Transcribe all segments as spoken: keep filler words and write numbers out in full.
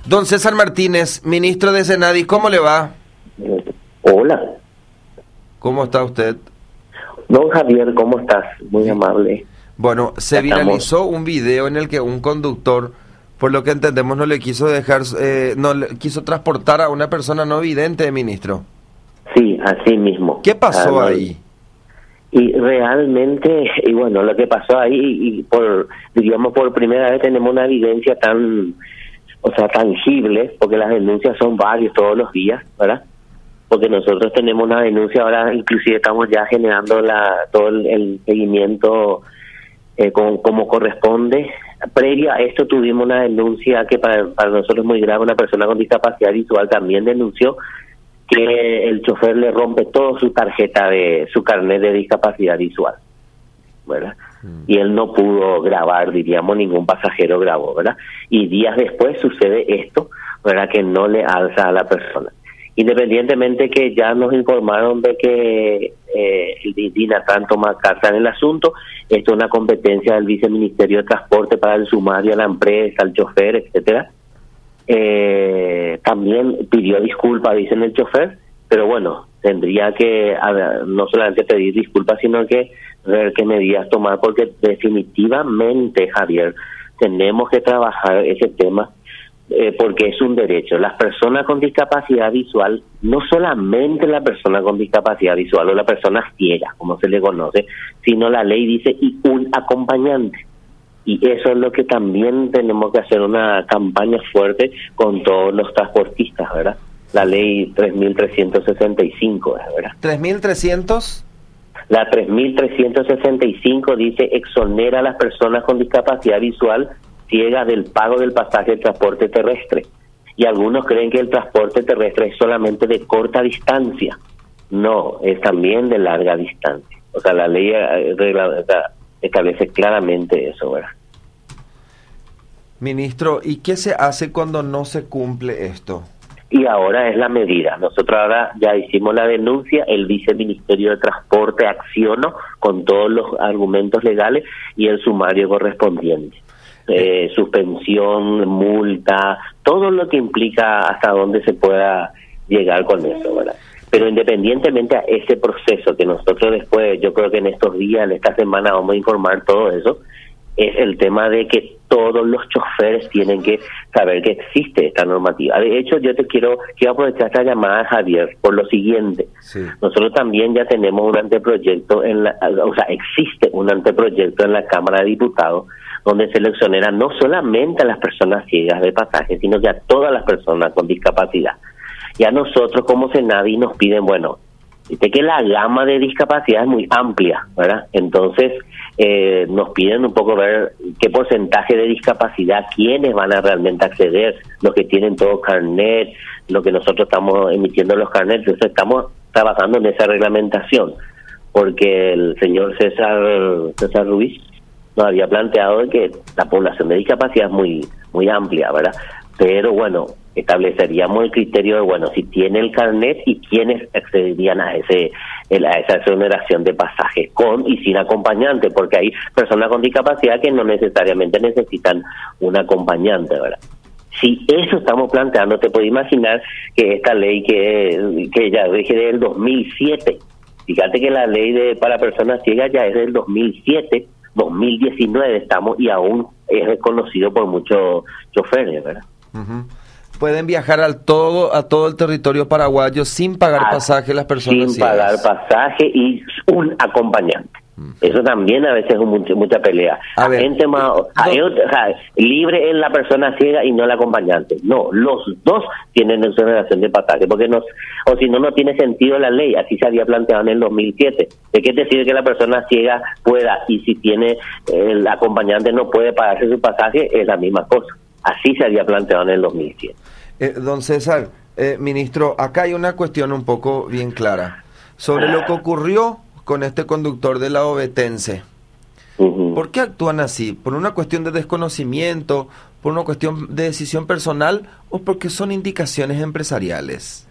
Don César Martínez, ministro de Senadi, ¿cómo le va? Hola. ¿Cómo está usted? Don Javier, ¿cómo estás? Muy amable. Bueno, se Estamos. viralizó un video en el que un conductor, por lo que entendemos, no le quiso dejar, eh, no le quiso transportar a una persona no vidente, ministro. Sí, así mismo. ¿Qué pasó Ah, no, ahí? Y realmente, y bueno, lo que pasó ahí, y por, digamos, por primera vez tenemos una evidencia tan, o sea, tangible, porque las denuncias son varias todos los días, ¿verdad? Porque nosotros tenemos una denuncia ahora, inclusive estamos ya generando la todo el, el seguimiento eh, con, como corresponde. Previa a esto tuvimos una denuncia que para, para nosotros es muy grave, una persona con discapacidad visual también denunció que el chofer le rompe toda su tarjeta de su carnet de discapacidad visual, ¿verdad? Mm. Y él no pudo grabar, diríamos, ningún pasajero grabó, ¿verdad? Y días después sucede esto, ¿verdad? Que no le alza a la persona. Independientemente que ya nos informaron de que eh, el DINATRAN toma carta en el asunto, esto es una competencia del Viceministerio de Transporte para el sumario a la empresa, al chofer, etcétera. Eh, también pidió disculpas, dicen el chofer, pero bueno, tendría que a, no solamente pedir disculpas, sino que ver qué medidas tomar, porque definitivamente, Javier, tenemos que trabajar ese tema, eh, porque es un derecho. Las personas con discapacidad visual, no solamente la persona con discapacidad visual o la persona ciega, como se le conoce, sino la ley dice y un acompañante. Y eso es lo que también tenemos que hacer, una campaña fuerte con todos los transportistas, ¿verdad? La ley tres mil trescientos sesenta y cinco, ¿verdad? ¿tres mil trescientos? La tres mil trescientos sesenta y cinco dice exonera a las personas con discapacidad visual ciega del pago del pasaje de transporte terrestre. Y algunos creen que el transporte terrestre es solamente de corta distancia. No, es también de larga distancia. O sea, la ley regla, establece claramente eso, ¿verdad? Ministro, ¿y qué se hace cuando no se cumple esto? Y ahora es la medida. Nosotros ahora ya hicimos la denuncia, el Viceministerio de Transporte accionó con todos los argumentos legales y el sumario correspondiente. Eh, suspensión, multa, todo lo que implica hasta dónde se pueda llegar con eso, ¿verdad? Pero independientemente a ese proceso que nosotros después, yo creo que en estos días, en esta semana vamos a informar todo eso, es el tema de que todos los choferes tienen que saber que existe esta normativa. De hecho, yo te quiero, quiero aprovechar esta llamada, Javier, por lo siguiente. Sí. Nosotros también ya tenemos un anteproyecto, en la, o sea, existe un anteproyecto en la Cámara de Diputados donde se le exonera no solamente a las personas ciegas de pasaje, sino que a todas las personas con discapacidad. Y a nosotros como Senadi nos piden, bueno, viste que la gama de discapacidad es muy amplia, ¿verdad? Entonces eh, nos piden un poco ver qué porcentaje de discapacidad, quiénes van a realmente acceder, los que tienen todo carnet, lo que nosotros estamos emitiendo los carnets. Entonces estamos trabajando en esa reglamentación, porque el señor César César Ruiz nos había planteado que la población de discapacidad es muy, muy amplia, ¿verdad? Pero bueno, estableceríamos el criterio de, bueno, si tiene el carnet y quiénes accederían a ese a esa exoneración de pasaje, con y sin acompañante, porque hay personas con discapacidad que no necesariamente necesitan un acompañante, ¿verdad? Si eso estamos planteando, te puedes imaginar que esta ley que, que ya dije del dos mil siete, fíjate que la ley de para personas ciegas ya es del dos mil siete, dos mil diecinueve estamos y aún es reconocido por muchos choferes, ¿verdad? Uh-huh. Pueden viajar al todo a todo el territorio paraguayo sin pagar ah, pasaje las personas sin pagar pasaje y un acompañante. Uh-huh. Eso también a veces es un, mucha pelea. A ver, gente más, no, hay, o sea, libre es la persona ciega y no el acompañante. No, los dos tienen exoneración de pasaje, porque no, o si no, no tiene sentido la ley. Así se había planteado en el dos mil siete. ¿De qué te sirve que la persona ciega pueda y si tiene el acompañante no puede pagarse su pasaje? Es la misma cosa. Así se había planteado en el dos mil siete. Eh, don César, eh, ministro, acá hay una cuestión un poco bien clara sobre lo que ocurrió con este conductor de la Ovetense. Uh-huh. ¿Por qué actúan así? ¿Por una cuestión de desconocimiento, por una cuestión de decisión personal o porque son indicaciones empresariales?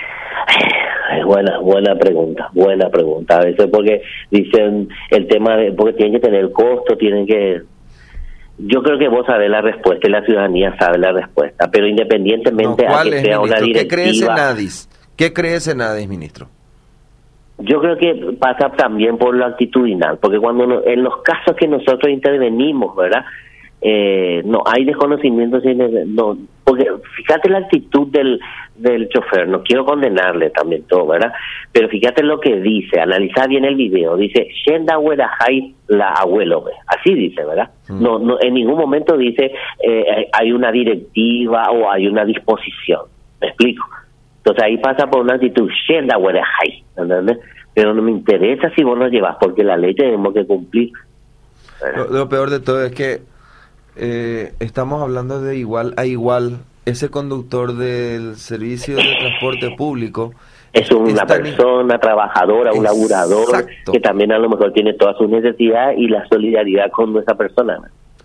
Buena, buena pregunta, buena pregunta. A veces porque dicen el tema de, porque tienen que tener costo, tienen que... Yo creo que vos sabés la respuesta y la ciudadanía sabe la respuesta, pero independientemente no, a que es, sea ministro? una directiva... ¿Qué cree Senadis? ¿Qué cree Senadis, ministro? Yo creo que pasa también por lo actitudinal, porque cuando no, en los casos que nosotros intervenimos, ¿verdad? Eh, no hay desconocimiento, no, porque fíjate la actitud del del chofer, no quiero condenarle también todo, ¿verdad? Pero fíjate lo que dice, analiza bien el video, dice, Shenda Werahai la abuelo, así dice, ¿verdad? Mm. No, no, en ningún momento dice eh, hay una directiva o hay una disposición, ¿me explico? Entonces ahí pasa por una actitud, Shenda Werahai, ¿entendés? Pero no me interesa si vos nos llevas, porque la ley tenemos que cumplir. Lo, lo peor de todo es que eh, estamos hablando de igual a igual. Ese conductor del servicio de transporte público es una es persona trabajadora, un laburador que también a lo mejor tiene todas sus necesidades y la solidaridad con esa persona.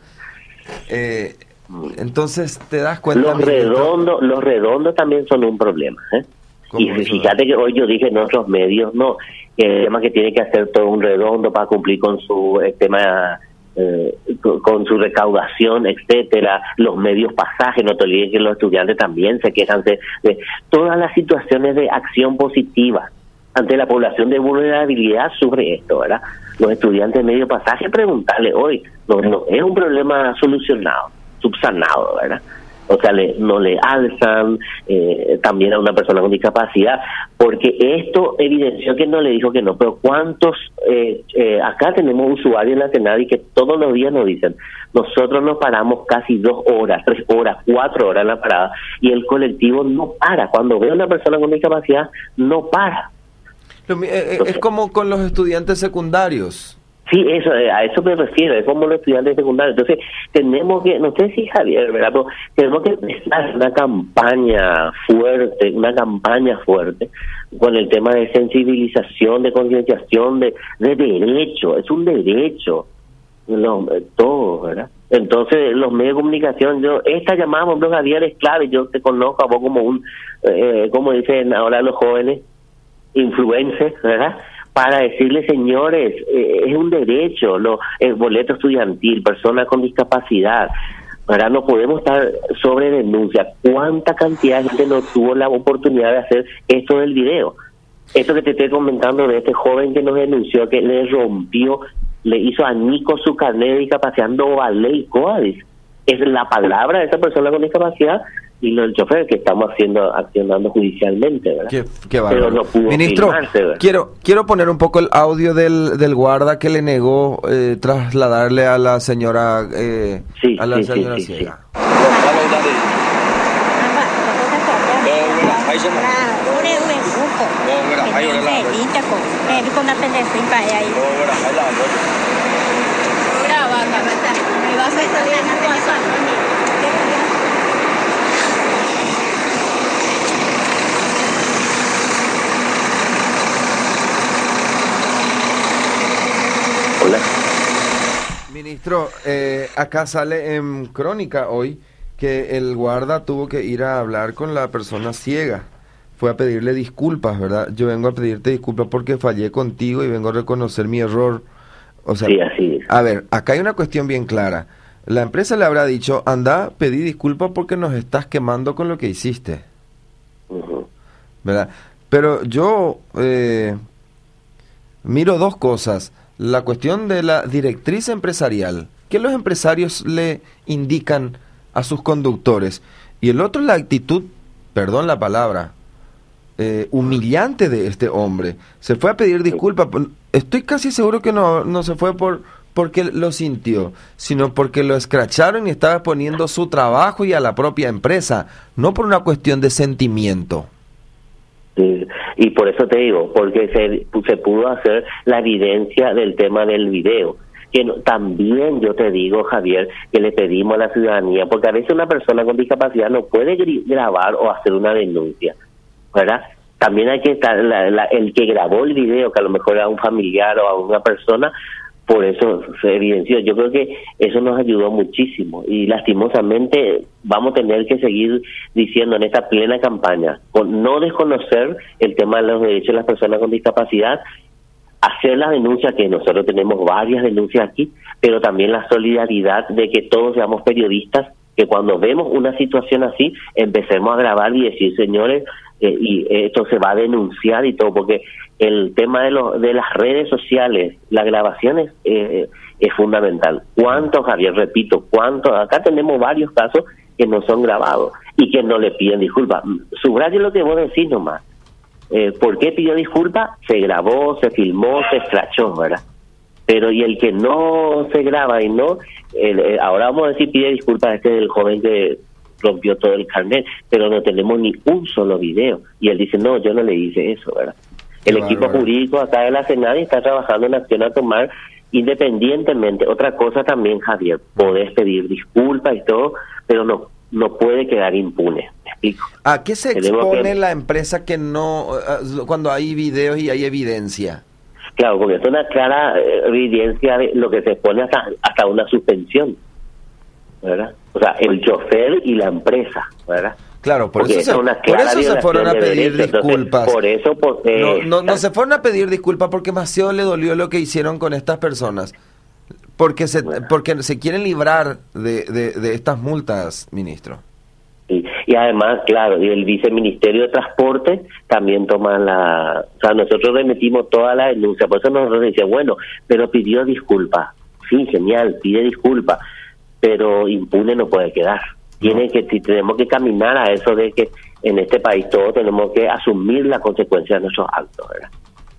Eh, entonces te das cuenta. Los redondos, los redondos también son un problema. ¿eh? Y fíjate que hoy yo dije en otros medios, no, que el tema que tiene que hacer todo un redondo para cumplir con su el tema. Eh, con su recaudación, etcétera, los medios pasajes, no te olvides que los estudiantes también se quejan de, de todas las situaciones de acción positiva ante la población de vulnerabilidad sobre esto, ¿verdad? Los estudiantes de medio pasaje, preguntarle hoy, no, no es un problema solucionado, subsanado, ¿verdad? O sea, le, no le alzan eh, también a una persona con discapacidad, porque esto evidenció que no le dijo que no, pero ¿cuántos? Eh, eh, acá tenemos usuarios en la Senadi que todos los días nos dicen, nosotros nos paramos casi dos horas, tres horas, cuatro horas en la parada, y el colectivo no para. Cuando ve a una persona con discapacidad, no para. Entonces, es como con los estudiantes secundarios. Sí, eso, a eso me refiero, es como los estudiantes secundarios. Entonces, tenemos que, no sé si Javier, ¿verdad? Pero tenemos que empezar una campaña fuerte, una campaña fuerte, con el tema de sensibilización, de concienciación, de, de derecho, es un derecho, no, todo, ¿verdad? Entonces, los medios de comunicación, yo, esta llamada, por ejemplo, Javier, es clave, yo te conozco a vos como un, eh, como dicen ahora los jóvenes, influencers, ¿verdad? Para decirle, señores, eh, es un derecho, lo, el boleto estudiantil, personas con discapacidad, ¿verdad? No podemos estar sobre denuncia. ¿Cuánta cantidad de gente no tuvo la oportunidad de hacer esto del video? Esto que te estoy comentando de este joven que nos denunció, que le rompió, le hizo añico su carnet de discapacidad, no vale y coadis. Es la palabra de esa persona con discapacidad y lo del chofer que estamos haciendo accionando judicialmente, ¿verdad? Qué, qué Pero no pudo Ministro, filmarse, ¿verdad? quiero quiero poner un poco el audio del del guarda que le negó eh, trasladarle a la señora eh, sí, a la sí, señora sí, sí, ciega. sí. Hola. Ministro, eh, acá sale en Crónica hoy que el guarda tuvo que ir a hablar con la persona ciega. Fue a pedirle disculpas, ¿verdad? Yo vengo a pedirte disculpas porque fallé contigo y vengo a reconocer mi error. O sea, sí, así es. A ver, acá hay una cuestión bien clara. La empresa le habrá dicho, anda, pedí disculpas porque nos estás quemando con lo que hiciste. Uh-huh. ¿Verdad? Pero yo eh, miro dos cosas. La cuestión de la directriz empresarial, que los empresarios le indican a sus conductores. Y el otro, la actitud, perdón la palabra, eh, humillante de este hombre. Se fue a pedir disculpas. Estoy casi seguro que no, no se fue por porque lo sintió, sino porque lo escracharon y estaba poniendo su trabajo y a la propia empresa, no por una cuestión de sentimiento. Sí, y por eso te digo, porque se, se pudo hacer la evidencia del tema del video. Que no, también yo te digo, Javier, que le pedimos a la ciudadanía, porque a veces una persona con discapacidad no puede gri- grabar o hacer una denuncia, ¿verdad? También hay que estar, la, la, el que grabó el video, que a lo mejor era un familiar o a una persona, por eso se evidenció. Yo creo que eso nos ayudó muchísimo y lastimosamente vamos a tener que seguir diciendo en esta plena campaña, con no desconocer el tema de los derechos de las personas con discapacidad, hacer la denuncia, que nosotros tenemos varias denuncias aquí, pero también la solidaridad de que todos seamos periodistas, que cuando vemos una situación así, empecemos a grabar y decir, señores, eh, y esto se va a denunciar y todo, porque el tema de, lo, de las redes sociales, las grabaciones, eh, es fundamental. ¿Cuántos, Javier? Repito, ¿cuántos? Acá tenemos varios casos que no son grabados y que no le piden disculpas. Subraye lo que vos decís nomás. Eh, ¿Por qué pidió disculpas? Se grabó, se filmó, se escrachó, ¿verdad? Pero y el que no se graba y no, el, el, ahora vamos a decir pide disculpas, este es el joven que rompió todo el carnet, pero no tenemos ni un solo video. Y él dice, no, yo no le hice eso, ¿verdad? El Qué equipo bárbaro. jurídico acá de la Senadi está trabajando en acción a tomar independientemente. Otra cosa también, Javier, podés pedir disculpas y todo, pero no no puede quedar impune. ¿Me explico? ¿A qué se Tenemos expone que- la empresa que no, uh, cuando hay videos y hay evidencia? Claro, porque es una clara eh, evidencia de lo que se pone hasta, hasta una suspensión, ¿verdad? O sea, el chofer y la empresa, ¿verdad? Claro, por Porque eso, es se, una por clara eso se violación fueron a de pedir derechos. Entonces, disculpas. por eso, por, eh, No, no, no se fueron a pedir disculpas porque demasiado le dolió lo que hicieron con estas personas. Porque se, Bueno. porque se quieren librar de, de, de estas multas, ministro. Sí. Y además, claro, y el viceministerio de Transporte también toma la... O sea, nosotros remitimos toda la denuncia, por eso nosotros decíamos, bueno, pero pidió disculpas. Sí, genial, pide disculpas, pero impune no puede quedar. Tiene que, si tenemos que caminar a eso de que en este país todos tenemos que asumir la consecuencia de nuestros actos, ¿verdad?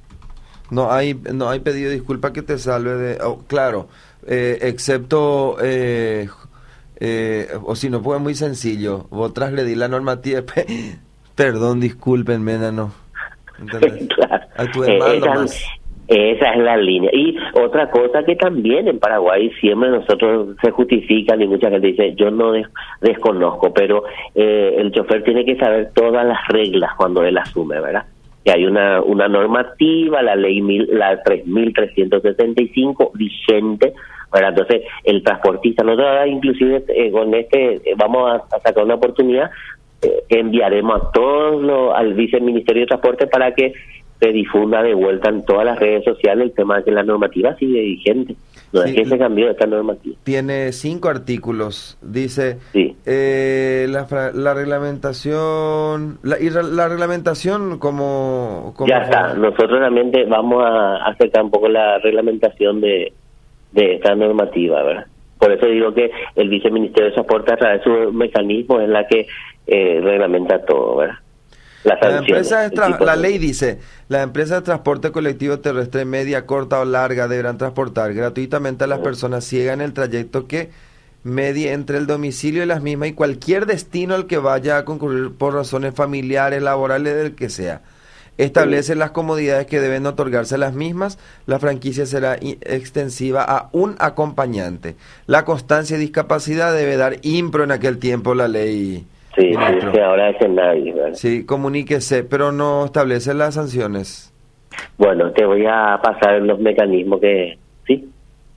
No hay no hay pedido de disculpa que te salve de... oh, claro, eh, excepto... Eh, eh, o si no, pues muy sencillo. Vos transgredís la normativa. pe- Perdón, discúlpenme, no. ¿Entendés? Claro. Actúen Eh, mal esa, nomás. esa es la línea. Y otra cosa que también en Paraguay siempre nosotros se justifican y mucha gente dice, yo no des- desconozco, pero eh, el chofer tiene que saber todas las reglas cuando él asume, ¿verdad? Que hay una una normativa, la ley mil, la tres mil trescientos setenta y cinco vigente, ¿verdad? Entonces el transportista, nosotros ahora inclusive eh, con este eh, vamos a, a sacar una oportunidad, eh, enviaremos a todos los, al viceministerio de Transporte para que se difunda de vuelta en todas las redes sociales el tema de que la normativa sigue vigente, no Sí. es que se cambió esta normativa. Tiene cinco artículos. Dice Sí. eh, la, fra- la reglamentación... La, y re- la reglamentación como... como Ya está, nosotros realmente vamos a acercar un poco la reglamentación de, de esta normativa, ¿verdad? Por eso digo que el viceministerio de Transporte a través de su mecanismo es la que eh, reglamenta todo, ¿verdad? Las La, sanciones, empresa de el tra- tipo la de- ley dice, la empresa de transporte colectivo terrestre media, corta o larga deberán transportar gratuitamente a las personas ciegas en el trayecto que medie entre el domicilio de las mismas y cualquier destino al que vaya a concurrir por razones familiares, laborales, del que sea. Establece las comodidades que deben otorgarse a las mismas. La franquicia será i- extensiva a un acompañante. La constancia de discapacidad debe dar impro en aquel tiempo la ley. Sí, sí, ministro. sí, ahora es en nadie, ¿verdad? Sí, comuníquese, pero no establece las sanciones. Bueno, te voy a pasar los mecanismos que... ¿Sí?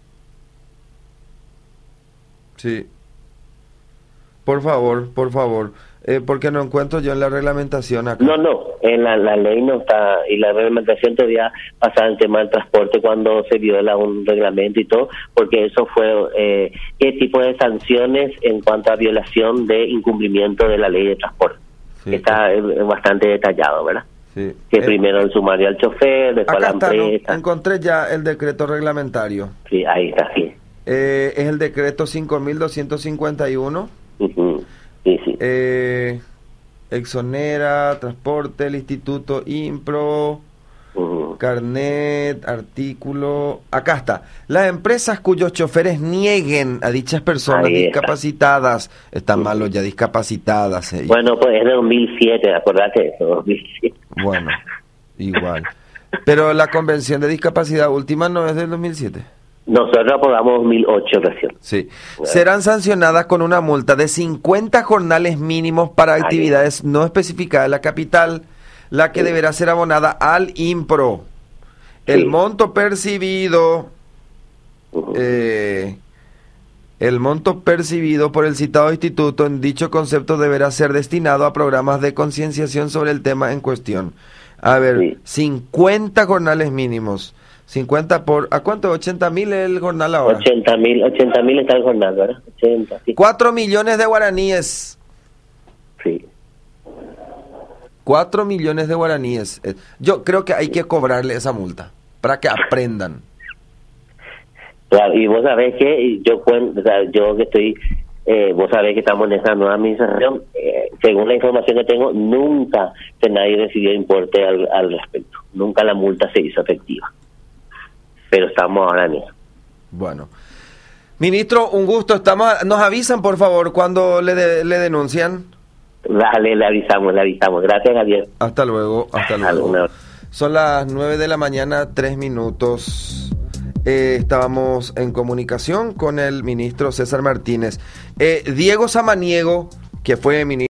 Sí. Por favor, por favor. Eh, porque no encuentro yo en la reglamentación acá. No, no, en la, la ley no está, y la reglamentación todavía pasaba el tema del transporte cuando se viola un reglamento y todo, porque eso fue, eh, qué tipo de sanciones en cuanto a violación de incumplimiento de la ley de transporte. Sí, Está eh, bastante detallado, ¿verdad? sí. Que Eh, primero el sumario al chofer, después a la acá está, ¿no? empresa. Encontré ya el decreto reglamentario. Sí, ahí está, sí. Eh, es el decreto cinco mil doscientos cincuenta y uno. Ujú. Sí, sí. Eh, exonera, transporte, el instituto IMPRO, Ujú. carnet, artículo. Acá está. Las empresas cuyos choferes nieguen a dichas personas Ahí está. discapacitadas, están malos ya discapacitadas. eh. Bueno, pues es de dos mil siete, acordate de eso, dos mil siete. Bueno, igual. Pero la convención de discapacidad última no es del dos mil siete. Nosotros aprobamos dos mil ocho recién. Sí. Serán sancionadas con una multa de cincuenta jornales mínimos para actividades no especificadas en la capital, la que Sí. deberá ser abonada al IMPRO. El Sí. monto percibido, Ujú. eh, el monto percibido por el citado instituto en dicho concepto deberá ser destinado a programas de concienciación sobre el tema en cuestión. A ver, Sí. cincuenta jornales mínimos. cincuenta por... ¿A cuánto? ¿ochenta mil el jornal ahora? ochenta mil, ochenta mil está el jornal, ¿verdad? ochenta, sí. cuatro millones de guaraníes. Sí. cuatro millones de guaraníes. Yo creo que hay que cobrarle esa multa para que aprendan. Claro, y vos sabés que yo, o sea, yo que estoy... Eh, vos sabés que estamos en esa nueva administración, eh, según la información que tengo, nunca que nadie recibió importe al, al respecto, nunca la multa se hizo efectiva, pero estamos ahora en eso. Bueno, ministro, un gusto, estamos, nos avisan por favor cuando le, de, le denuncian. Dale, le avisamos, le avisamos, gracias Javier. Hasta luego, hasta luego. Alguna... Son las nueve de la mañana, tres minutos. Eh, estábamos en comunicación con el ministro César Martínez. Eh, Diego Samaniego, que fue ministro